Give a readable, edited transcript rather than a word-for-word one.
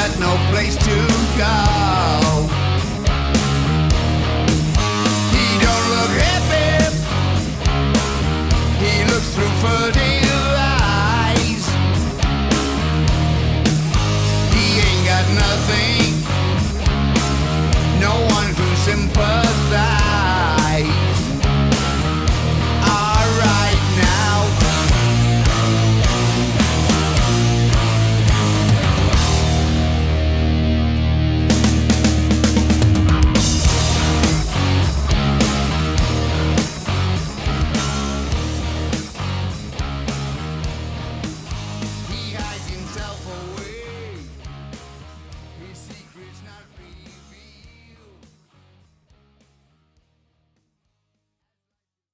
got no place to go. He don't look happy. He looks through furtive eyes. He ain't got nothing, no one who sympathize. Alright now. He hides himself away. His secret's not revealed.